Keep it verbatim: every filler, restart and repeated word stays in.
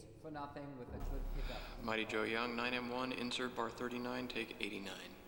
for nothing with a good pickup. Mighty Joe Young, nine M one, insert bar thirty-nine, take eighty-nine.